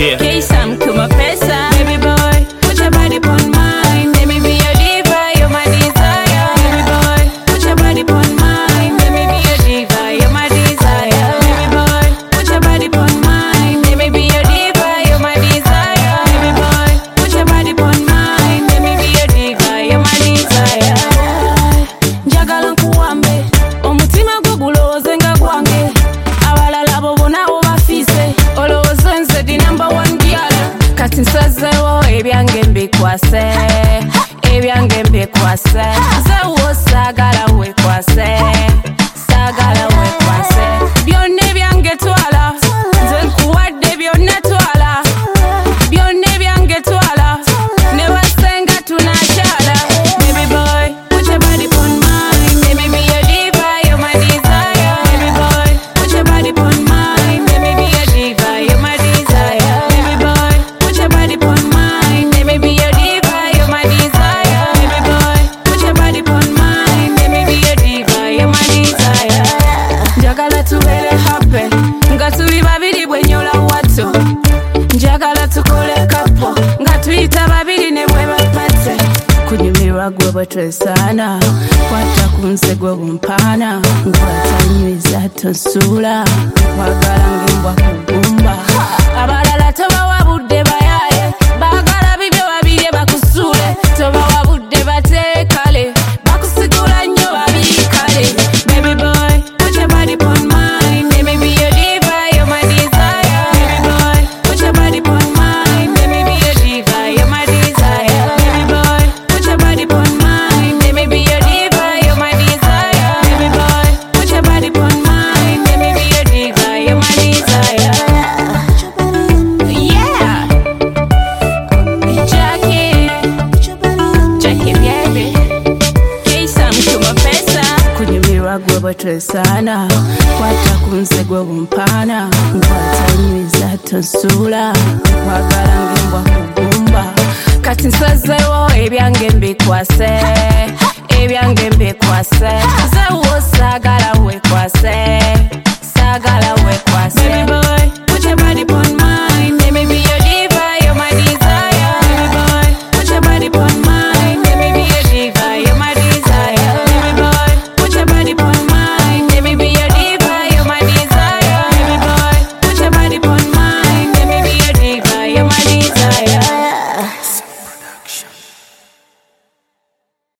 Yeah. K-Sam kuma pesa. Baby boy, put your body on mine. Let me be your diva, you're my desire. Baby boy, put your body on mine. Let me be your diva, you're my desire. Baby boy, put your body on mine. Let me be your diva, you're my desire. Baby boy, put your body on mine. Let me be your diva, you're my desire. Njagala nkuwambe, omutima gwo gulowooze nga gwange. Abalala bo bonna obafise, olowooze nze di number one girl. Kati nsazeewo ebyange mbikwase, ebyange mbikwase. Nze wo saagala wekwase, saagala wekwase. Byonna ebyange twala, nze nkuwadde byonna twala. Byonna ebyange twala, ne basenga tunakyala. Baby boy, put your body on mine. Let me be your diva, you're my desire. Baby boy, put your body on mine. Let me be your diva, you're my desire. Baby boy, put your body on mine. Let me be your diva, you're my desire. Baby boy, put your body on mine. Let me be your diva, you're my desire. Njagala tubeere happy, nga tuli babiri bwenyola watto. Njagala tukole kapo, nga tuyita babiri ne bwe bapatse. Kunyumirwa gwe bwe twesaana, kwata ku nze gwe bumpaana. Nkwata nywiza tonsuula, nkwagala ng'embwa ku ggumba. Abalala tobawa budde bayaaye, baagala bibyo babirye bakusuule. Tobawa budde bateekale, bakusigula nnyo babiikale. Baby boy, put your body on mine. Let me be your diva, you're my desire. Baby boy, put your body on mine. Let me be your diva, you're my desire. Baby boy, put your body on mine. Let me be your diva, you're my desire. Baby boy, put your body on mine. Let me be your diva, you're my desire. Yeah, Jackie, Jackie baby. K-Sam kuma pesa. Kunyumirwa gwe bwe twesaana, kwata ku nze gwe bumpaana. Nkwata nywiza tonsuula, nkwagala ng'embwa ku ggumba. Kati nsazeewo ebyange mbikwase, ebyange mbikwase. Nze wo saagala wekwase, saagala wekwase. Baby boy, put your body on mine. Let me be your diva, you're my desire. Baby boy, put your body on mine. Let me be your diva, you're my desire. Baby boy, put your body on mine. Let me be your diva, you're my desire. Baby boy, put your body on mine. Let me be your diva, you're my desire.